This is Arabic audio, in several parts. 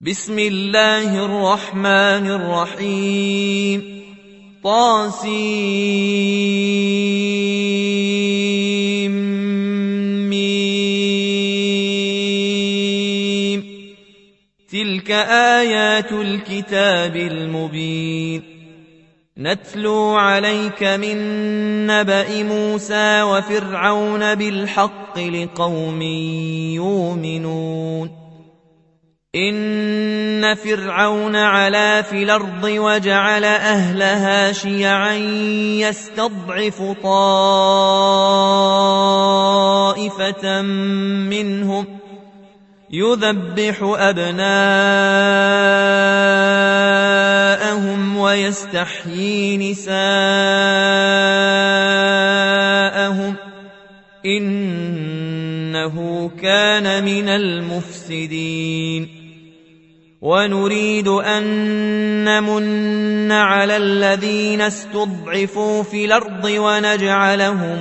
بسم الله الرحمن الرحيم طاسيم تلك آيات الكتاب المبين نتلو عليك من نبأ موسى وفرعون بالحق لقوم يؤمنون إن فرعون علا في الأرض وجعل أهلها شيعا يستضعف طائفة منهم يذبح أبناءهم ويستحيي نساءهم إنه كان من المفسدين ونريد أن نمن على الذين استضعفوا في الأرض ونجعلهم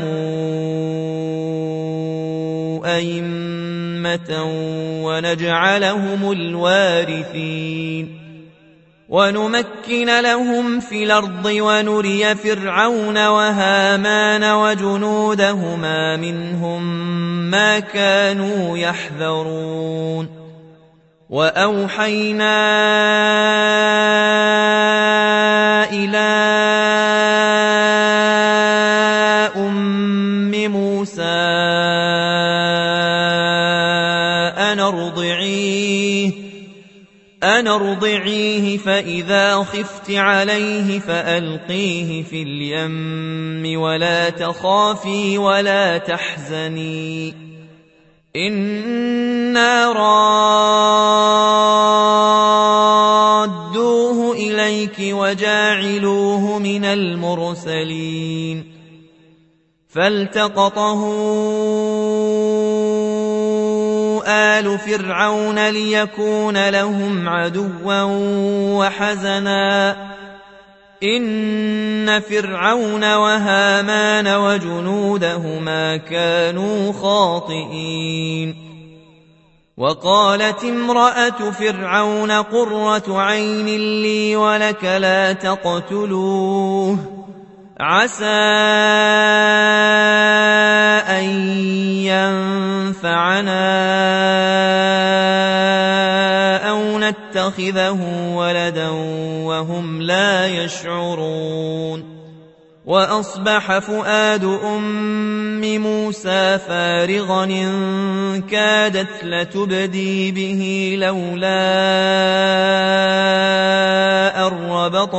أئمة ونجعلهم الوارثين ونمكن لهم في الأرض ونري فرعون وهامان وجنودهما منهم ما كانوا يحذرون وأوحينا إلى أم موسى أن ارضعيه فإذا خفت عليه فألقيه في اليم ولا تخافي ولا تحزني إنا رادوه إليك وجاعلوه من المرسلين فالتقطه آل فرعون ليكون لهم عدوا وحزنا إن فرعون وهامان وجنودهما كانوا خاطئين وقالت امرأة فرعون قرة عين لي ولك لا تقتلوه عسى أن ينفعنا أو نتخذه ولدا وهم لا يشعرون وأصبح فؤاد أم موسى فارغا إن كادت لتبدي به لولا أن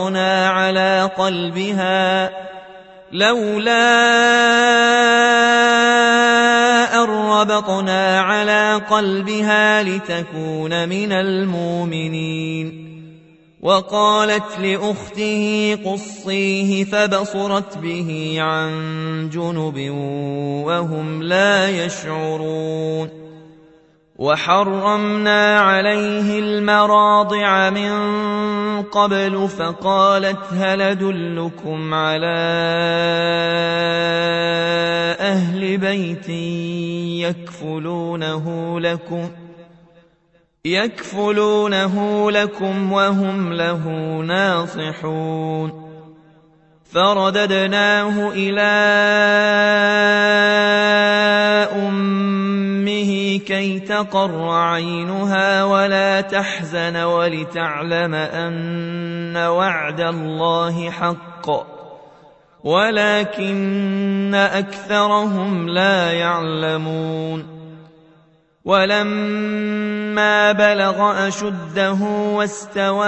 ربطنا على قلبها لتكون من المؤمنين وقالت لأخته قصيه فبصرت به عن جنب وهم لا يشعرون وحرمنا عليه المراضع من قبل فقالت هل أدلكم على أهل بيت يكفلونه لكم وهم له ناصحون فرددناه إلى أمه كي تقر عينها ولا تحزن ولتعلم أن وعد الله حق ولكن أكثرهم لا يعلمون ولما بلغ أشده واستوى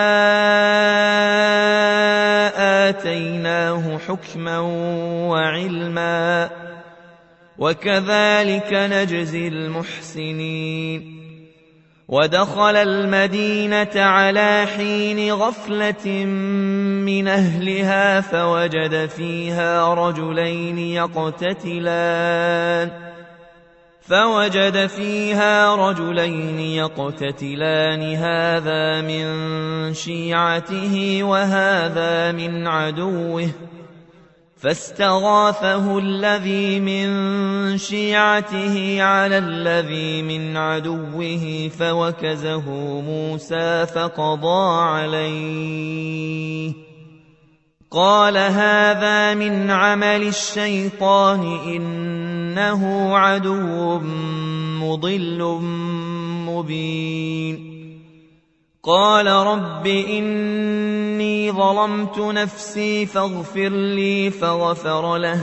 آتيناه حكما وعلما وكذلك نجزي المحسنين ودخل المدينة على حين غفلة من أهلها فوجد فيها رجلين يقتتلان هذا من شيعته وهذا من عدوه فاستغاثه الذي من شيعته على الذي من عدوه فوكزه موسى فقضى عليه قال هذا من عمل الشيطان إنه عدو مضل مبين قال رب إني ظلمت نفسي فاغفر لي فغفر له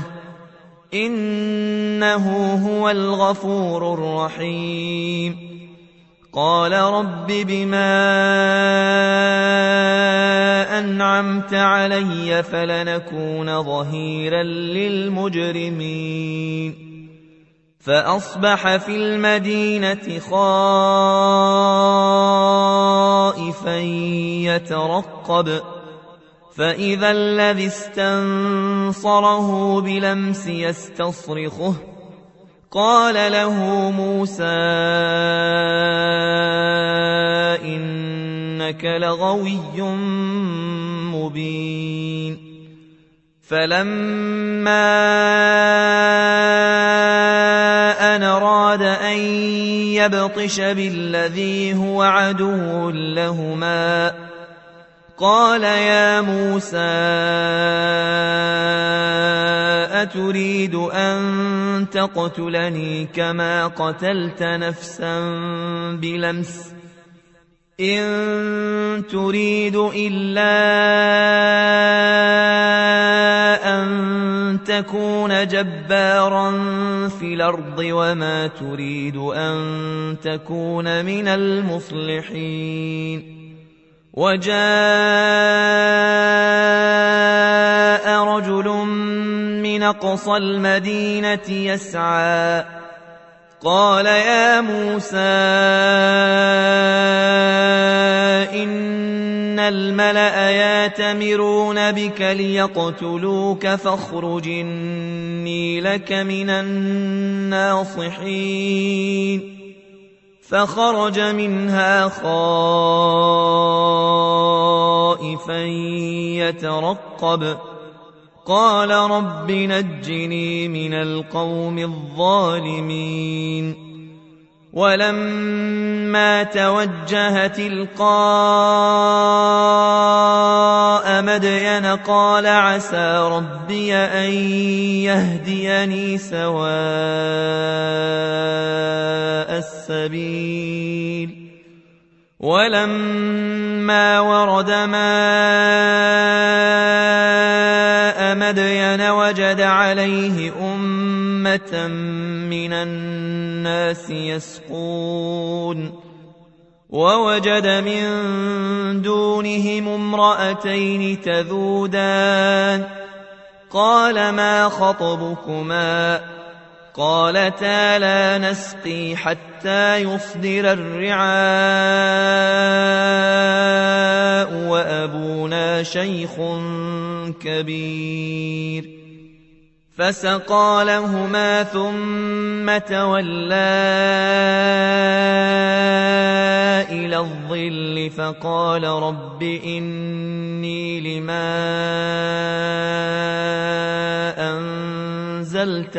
إنه هو الغفور الرحيم قال رب بما أنعمت علي فلنكون ظهيرا للمجرمين فأصبح في المدينة خائفا يترقب فإذا الذي استنصره بلمس يستصرخه قال له موسى إنك لغوي مبين فلما أن أراد أن يبطش بالذي هو عدو لهما قال يا موسى أتريد أن تقتلني كما قتلت نفسا بلمس إن تريد إلا أن تكون جبارا في الأرض وما تريد أن تكون من المصلحين وجاء رجل من أقصى المدينة يسعى قال يا موسى إن الملأ يأتمرون بك ليقتلوك فاخرج إني لك من الناصحين فخرج منها خائفا يترقب قال رب نجني من القوم الظالمين ولما توجه تلقاء مدين قال عسى ربي أن يهديني سواء السبيل ولما ورد ماء مدين وجد عليه أمة من الناس يسقون ووجد من دونهم امرأتين تذودان قال ما خطبكما قالتا لا نسقي حتى يصدر الرعاء وأبونا شيخ كبير فسقى لهما ثم تولى إلى الظل فقال رب إني لما أنزلت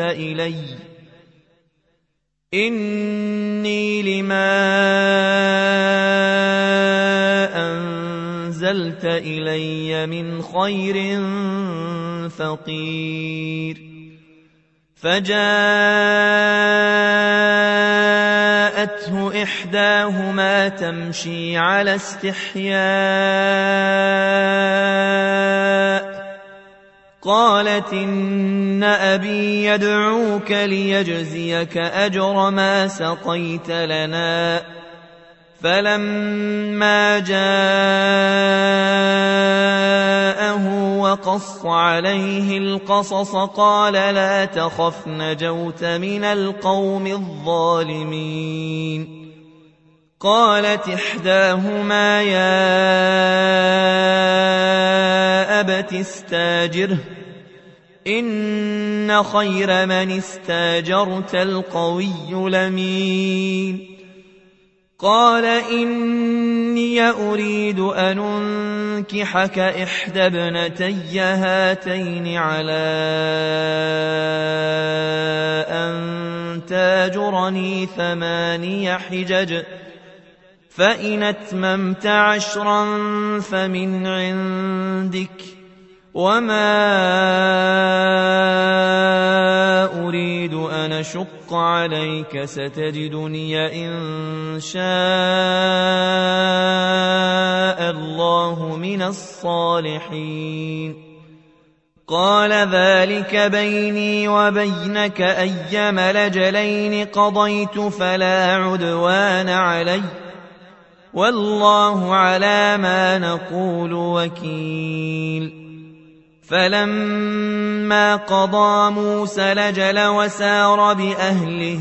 إلي من خير فقير فجاءته إحداهما تمشي على استحياء قالت إن أبي يدعوك ليجزيك أجر ما سقيت لنا فلما جاءه وقص عليه القصص قال لا تخف نجوت من القوم الظالمين قالت إحداهما يا أبت استاجره إن خير من استاجرت القوي الأمين قال إني إني أريد أن أنكحك إحدى ابنتي هاتين على أن تاجرني 8 حجج فإن أتممت 10 فمن عندك وما أريد أن أشق عليك ستجدني إن شاء الله من الصالحين قال ذلك بيني وبينك أيما الأجلين قضيت فلا عدوان علي والله على ما نقول وكيل فلما قضى موسى الأجل وسار بأهله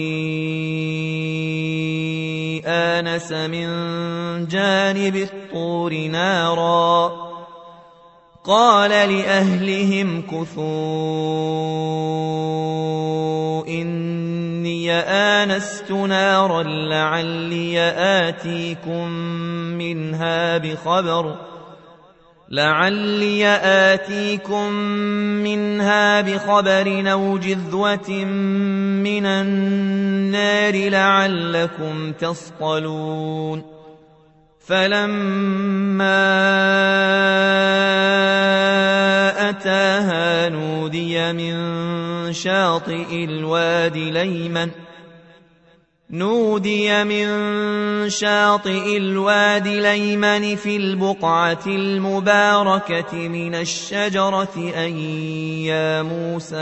آنس من جانب الطور نارا قال لأهلهم كثوا إني آنست نارا لعلي آتيكم منها بخبر أو جذوة من النار لعلكم تصطلون فلما أتاها نودي من شاطئ الوادي الأيمن في البقعة المباركة من الشجرة أن يا موسى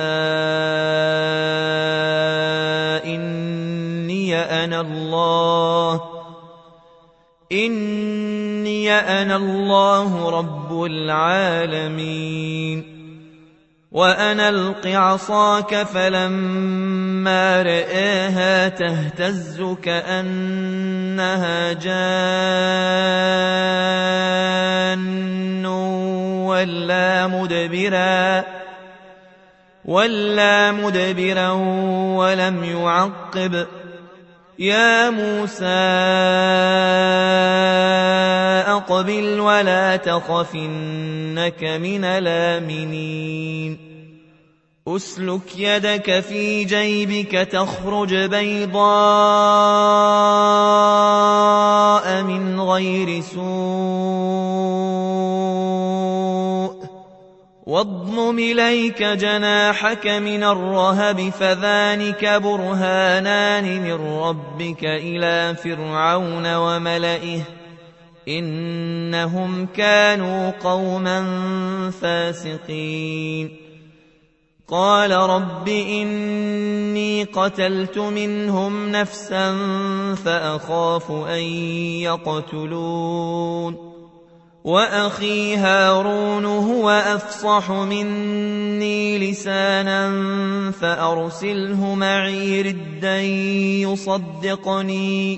إني أنا الله رب العالمين وأنا ألق عصاك فلما رآها تهتز كأنها جان ولا مدبرا ولم يعقب يا موسى أقبل ولا تخف إنك من الآمنين أسلك يدك في جيبك تخرج بيضاء من غير سوء واضمم إليك جناحك من الرهب فذلك برهانان من ربك إلى فرعون وملئه إنهم كانوا قوما فاسقين قال رب إني قتلت منهم نفسا فأخاف أن يقتلون وأخي هارون هو أفصح مني لسانا فأرسله معي ردا يصدقني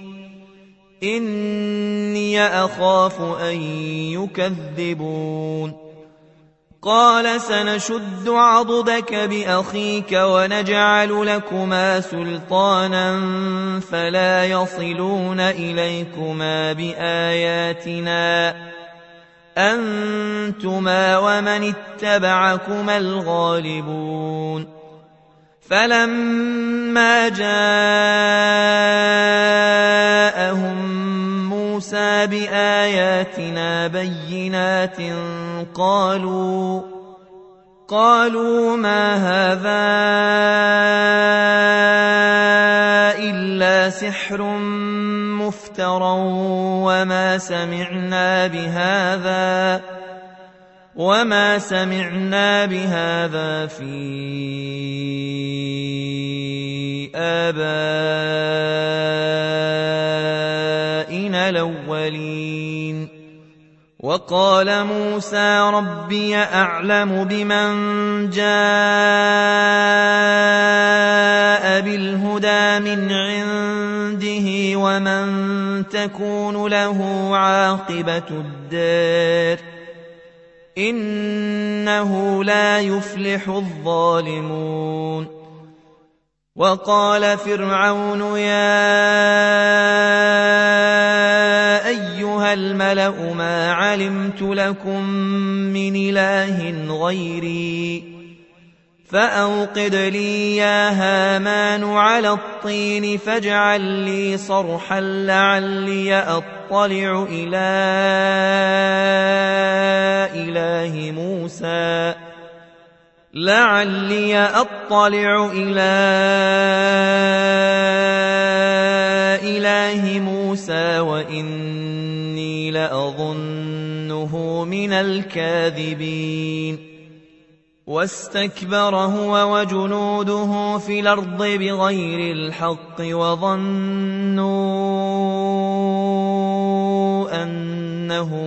إني أخاف أن يكذبون قال سنشد عضدك بأخيك ونجعل لكما سلطانا فلا يصلون إليكما بآياتنا أنتما ومن اتبعكما الغالبون فلما جاءهم موسى بآياتنا بينات قالوا ما هذا إلا سحر مفترى وما سمعنا بهذا في آبائنا الأولين وقال موسى ربي أعلم بمن جاء بالهدى من عنده ومن تكون له عاقبة الدار إنه لا يفلح الظالمون وقال فرعون يا أيها الملأ ما علمت لكم من إله غيري فأوقد لي يا هامان على الطين فاجعل لي صرحا لعلي أطلع إلى إله موسى وإني لأظنه من الكاذبين واستكبر هو وجنوده في الأرض بغير الحق وظنوا أنهم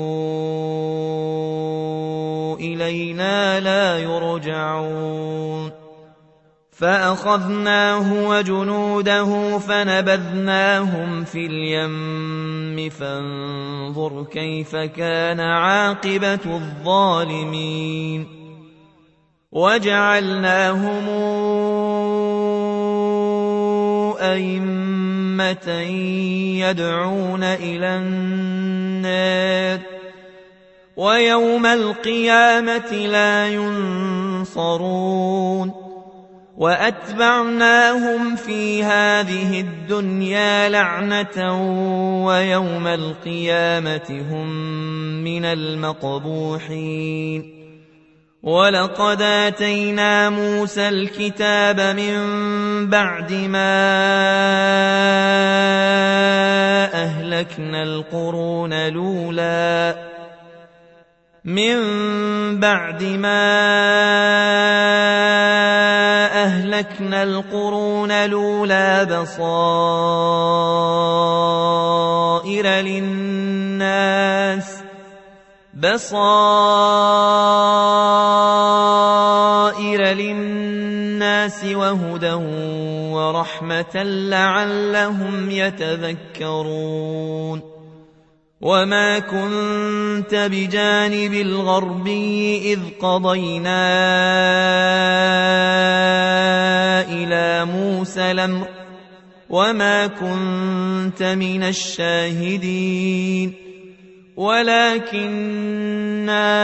إلينا لا يرجعون فأخذناه وجنوده فنبذناهم في اليم فانظر كيف كان عاقبة الظالمين وجعلناهم أئمة يدعون إلى النار ويوم القيامة لا ينصرون وأتبعناهم في هذه الدنيا لعنة ويوم القيامة هم من المقبوحين ولقد آتينا موسى الكتاب من بعد ما أهلكنا القرون الأولى بصائر للناس وهدى ورحمة لعلهم يتذكرون وما كنت بجانب الغربي إذ قضينا إلى موسى الأمر وما كنت من الشاهدين ولكننا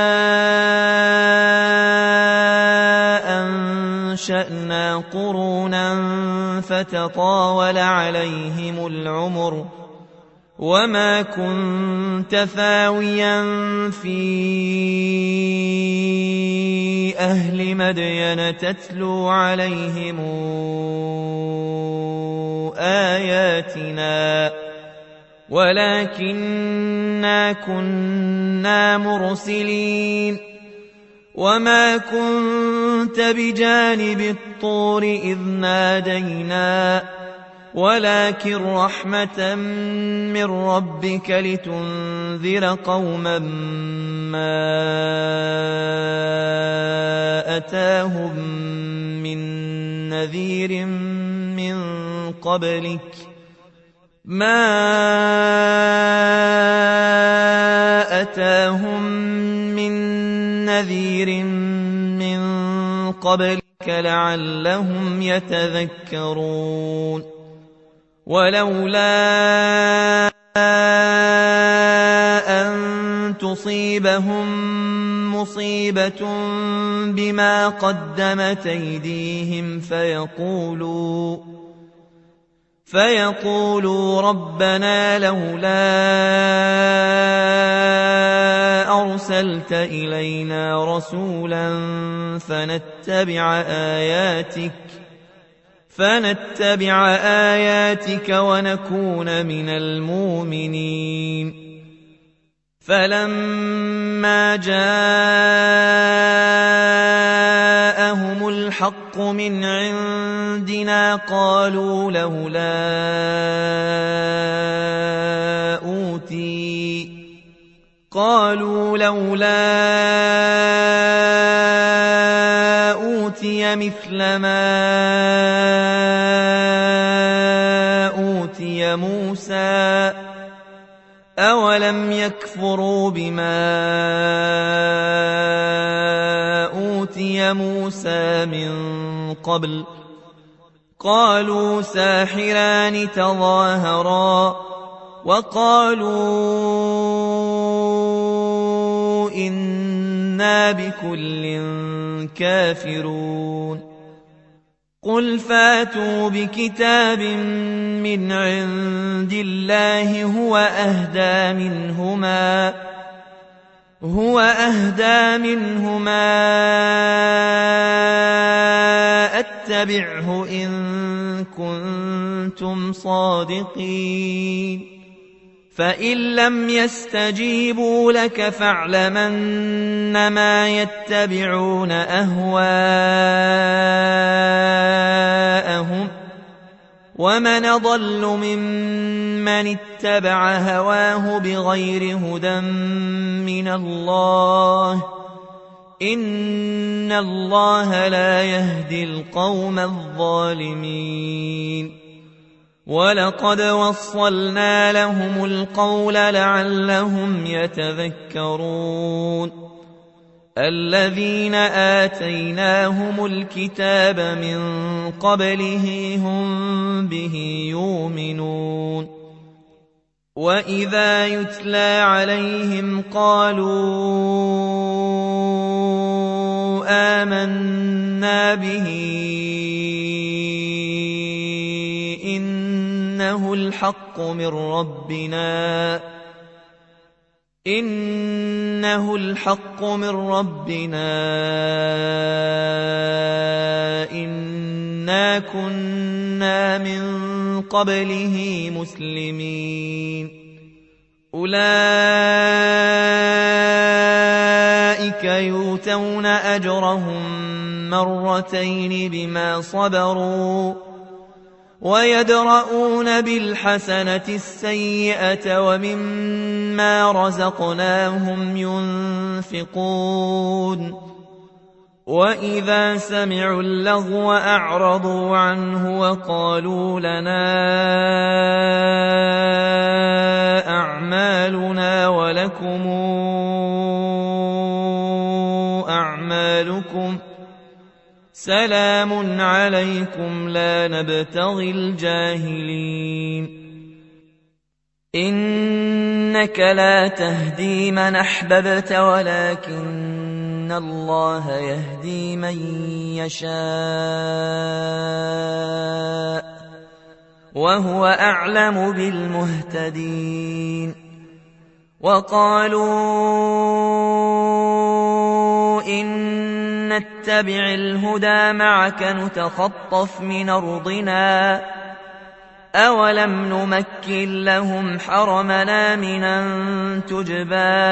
أنشأنا قرونا فتطاول عليهم العمر وما كنت ثاويا في أهل مدين تتلو عليهم آياتنا ولكننا كنا مرسلين وما كنت بجانب الطور إذ نادينا ولكن رحمة من ربك لتنذر قوما ما أتاهم من نذير من قبلك لعلهم يتذكرون ولولا أن تصيبهم مصيبة بما قدمت أيديهم فيقولوا ربنا لولا أرسلت إلينا رسولا فنتبع آياتك ونكون من المؤمنين فلما جاءهم الحق من عندنا قالوا لولا أوتي مثل ما أوتي موسى أولم يكفروا بما أوتي موسى من قبل قالوا ساحران تظاهرا وقالوا إنا بكل كافرون قل فاتوا بكتاب من عند الله هو أهدى منهما أتبعه إن كنتم صادقين فإن لم يستجيبوا لك فاعلم أنما يتبعون أهواءهم ومن أضل ممن اتبع هواه بغير هدى من الله إن الله لا يهدي القوم الظالمين ولقد وصلنا لهم القول لعلهم يتذكرون الذين آتيناهم الكتاب من قبله هم به يؤمنون وإذا يتلى عليهم قالوا آمنا به إنه الحق من ربنا إنا كنا من قبله مسلمين أولئك يؤتون أجرهم مرتين بما صبروا ويدرؤون بالحسنة السيئة ومما رزقناهم ينفقون وإذا سمعوا اللغو أعرضوا عنه وقالوا لنا أعمالنا ولكم أعمالكم سلام عليكم لا نبتغي الجاهلين إنك لا تهدي من أحببت ولكن الله يهدي من يشاء وهو أعلم بالمهتدين وقالوا إن نتبع الهدى معك نتخطف من أرضنا أولم نمكن لهم حرمنا من أن تجبى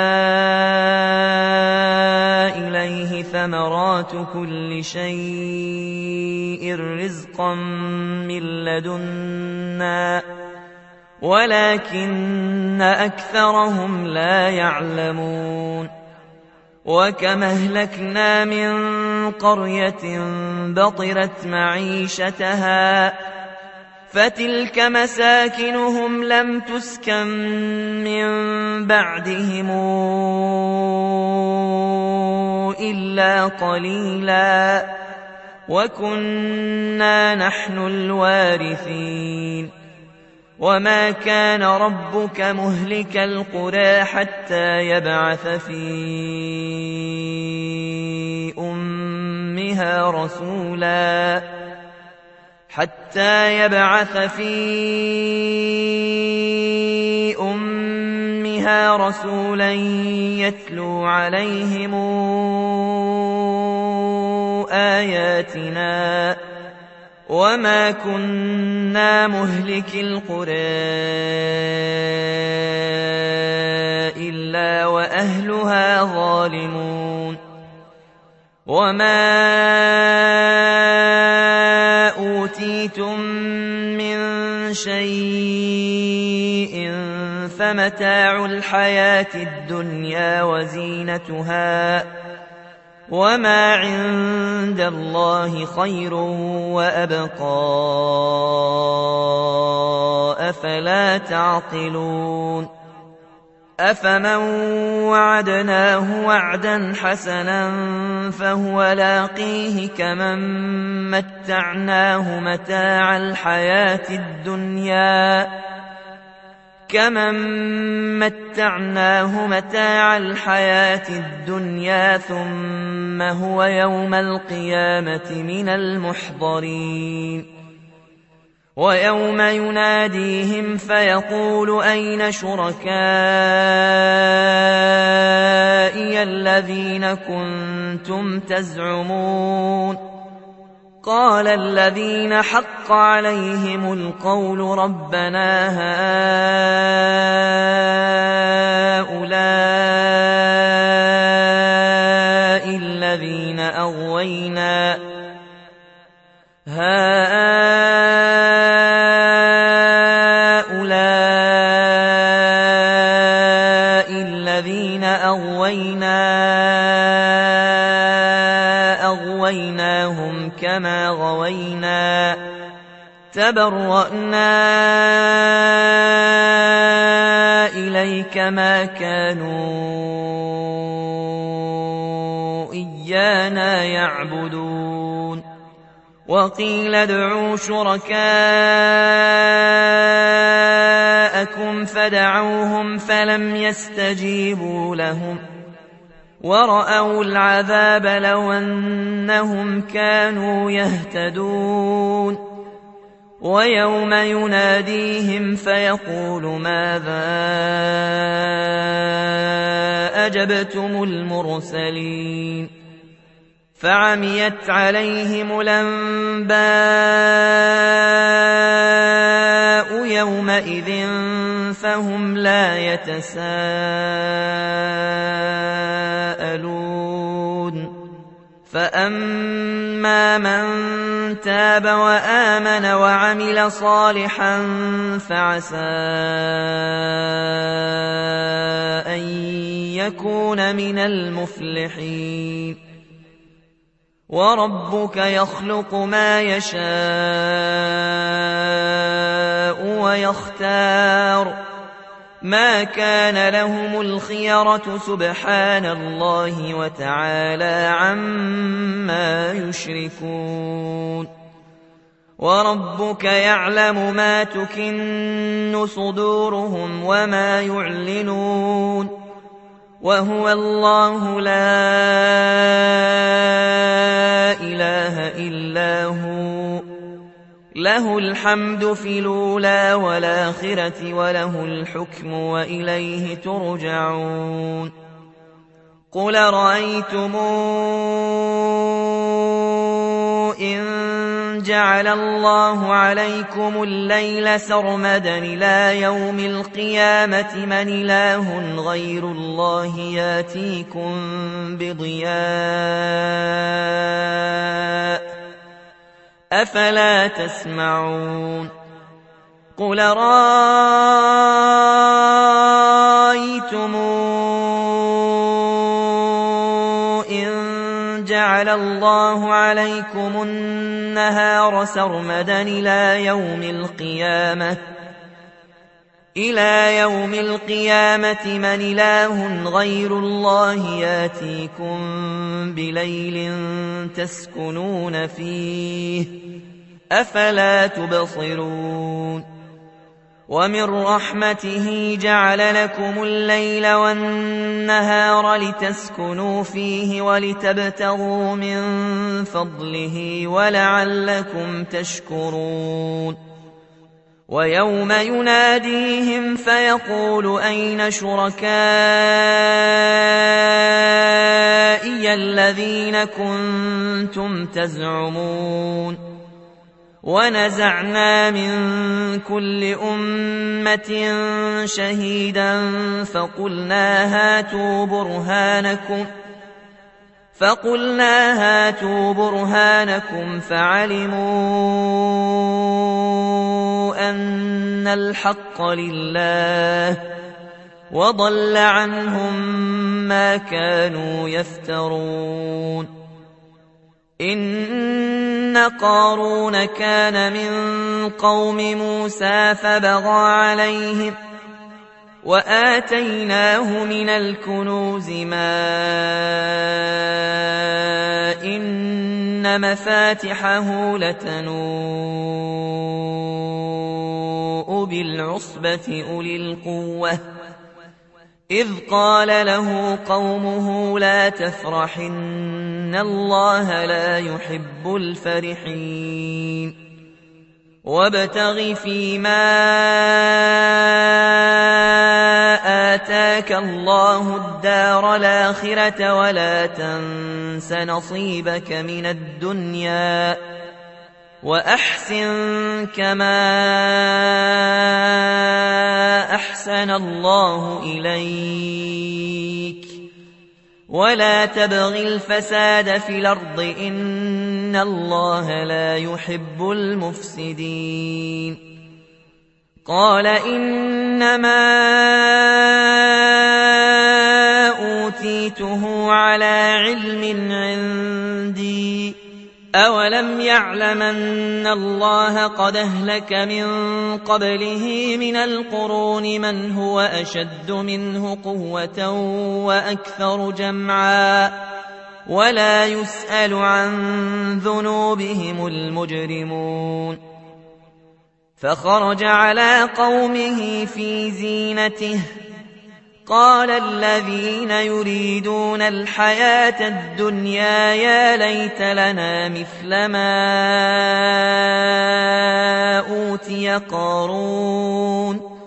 إليه ثمرات كل شيء رزقا من لدنا ولكن أكثرهم لا يعلمون وكم أهلكنا من قرية بطرت معيشتها فتلك مساكنهم لم تسكن من بعدهم إلا قليلا وكنا نحن الوارثين وما كان ربك مهلك القرى حتى يبعث في أمها رسولا يتلو عليهم آياتنا وما كنا مهلك القرى إلا وأهلها ظالمون وما أوتيتم من شيء فمتاع الحياة الدنيا وزينتها وما عند الله خير وأبقى أفلا تعقلون أفمن وعدناه وعدا حسنا فهو لاقيه كمن متعناه متاع الحياة الدنيا كمن متعناه متاع الحياة الدنيا ثم هو يوم القيامة من المحضرين ويوم يناديهم فيقول أين شركائي الذين كنتم تزعمون قال الذين حق عليهم القول ربنا هؤلاء الذين أغويناهم كما غوينا تبرأنا إليك ما كانوا إيانا يعبدون وقيل ادعوا شركاءكم فدعوهم فلم يستجيبوا لهم ورأوا العذاب لو أنهم كانوا يهتدون ويوم يناديهم فيقول ماذا أجبتم المرسلين فعميت عليهم الأنباء يومئذ فهم لا يتساءلون فأما من تاب وآمن وعمل صالحا فعسى أن يكون من المفلحين وربك يخلق ما يشاء ويختار ما كان لهم الخيرة سبحان الله وتعالى عما يشركون وربك يعلم ما تكن صدورهم وما يعلنون وهو الله لا إله إلا هو له الحمد في الأولى والآخرة وله الحكم وإليه ترجعون قل رأيتم إن جعل الله عليكم الليل سرمدا إلى يوم القيامة من إله غير الله ياتيكم بضياء أفلا تسمعون قل رأيتم إن جعل الله عليكم النهار سرمدا إلى يوم القيامة من إله غير الله ياتيكم بليل تسكنون فيه أفلا تبصرون ومن رحمته جعل لكم الليل والنهار لتسكنوا فيه ولتبتغوا من فضله ولعلكم تشكرون ويوم يناديهم فيقول أين شركائي الذين كنتم تزعمون ونزعنا من كل أمة شهيدا فقلنا هاتوا برهانكم فعلموا أن الحق لله وضل عنهم ما كانوا يفترون إن قارون كان من قوم موسى فبغى عليهم وآتيناه من الكنوز ما إن مفاتحه لتنوء بالعصبة أولي القوة إذ قال له قومه لا تفرح إن الله لا يحب الفرحين وابتغ فيما آتاك الله الدار الآخرة ولا تنس نصيبك من الدنيا وأحسن كما أحسن الله إليك ولا تبغ الفساد في الأرض إن الله لا يحب المفسدين قال إنما أوتيته على علم عندي أولم يعلم أن الله قد أهلك من قبله من القرون من هو أشد منه قوة وأكثر جمعا ولا يسأل عن ذنوبهم المجرمون فخرج على قومه في زينته قال الذين يريدون الحياة الدنيا يا ليت لنا مثل ما أوتي قارون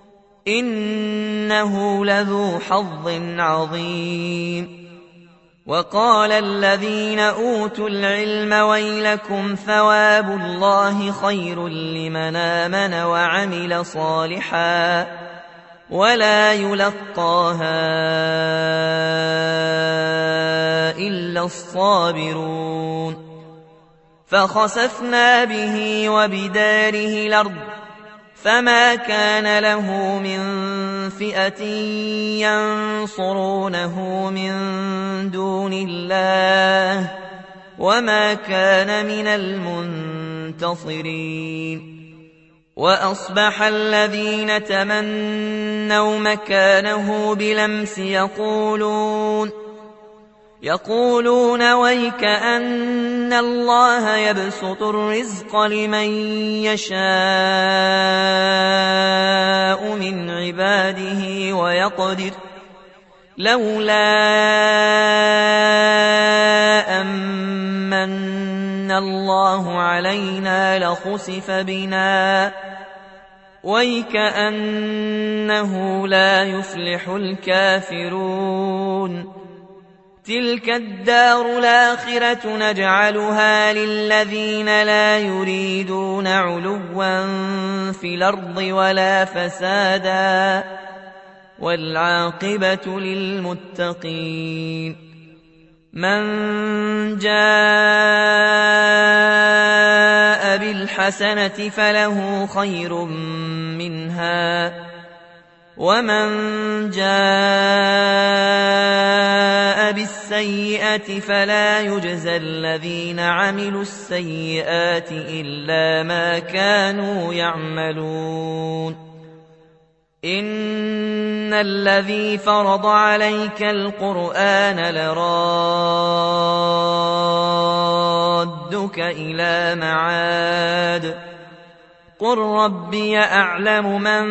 إنه لذو حظ عظيم وقال الذين أوتوا العلم ويلكم ثواب الله خير لمن آمن وعمل صالحا ولا يلقاها إلا الصابرون فخسفنا به وبداره الأرض فما كان له من فئة ينصرونه من دون الله وما كان من المنتصرين وأصبح الذين تمنوا مكانه بلمس يقولون ويك أن الله يبسط الرزق لمن يشاء من عباده ويقدر لولا أمن الله علينا لخسف بنا ويكأنه لا يفلح الكافرون تلك الدار الآخرة نجعلها للذين لا يريدون علوا في الأرض ولا فسادا والعاقبة للمتقين من جاء بالحسنة فله خير منها ومن جاء بالسيئة فلا يجزى الذين عملوا السيئات إلا ما كانوا يعملون إن الذي فرض عليك القرآن لرادك إلى معاد قل ربي أعلم من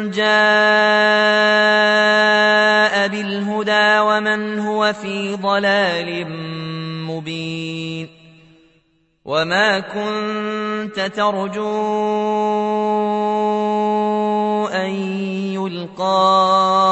جاء بالهدى ومن هو في ضلال مبين وما كنت ترجو أن يلقى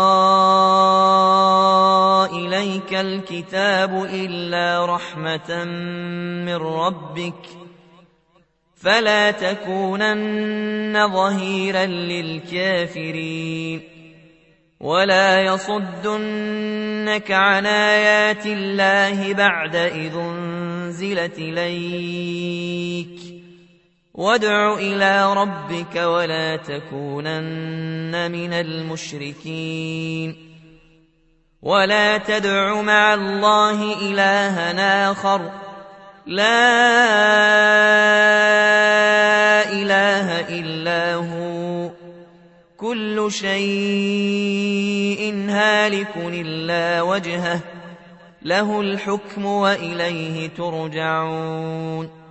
إليك الكتاب إلا رحمة من ربك فلا تكونن ظهيرا للكافرين ولا يصدنك عن آيات الله بعد إذ أنزلت إليك وادع إلى ربك ولا تكونن من المشركين ولا تدع مع الله إلها آخر لا إله إلا هو كل شيء هالك إلا وجهه له الحكم وإليه ترجعون